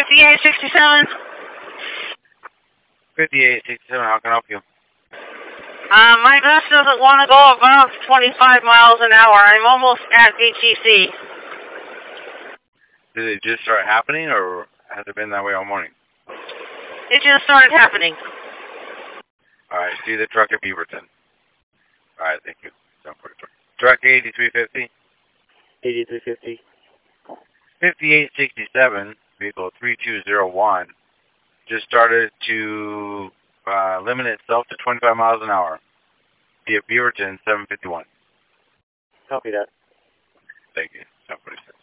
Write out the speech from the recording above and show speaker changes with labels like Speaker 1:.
Speaker 1: 5867.
Speaker 2: 5867, how can I help you?
Speaker 1: My bus doesn't want to go above 25 miles an hour. I'm almost at VTC.
Speaker 2: Did it just start happening, or has it been that way all morning?
Speaker 1: It just started happening.
Speaker 2: Alright, see the truck at Beaverton. Alright, thank you. Truck 8350.
Speaker 3: 8350.
Speaker 2: 5867, vehicle 3201, just started to limit itself to 25 miles an hour. Via Beaverton, 751.
Speaker 3: Copy that.
Speaker 2: Thank you. 746.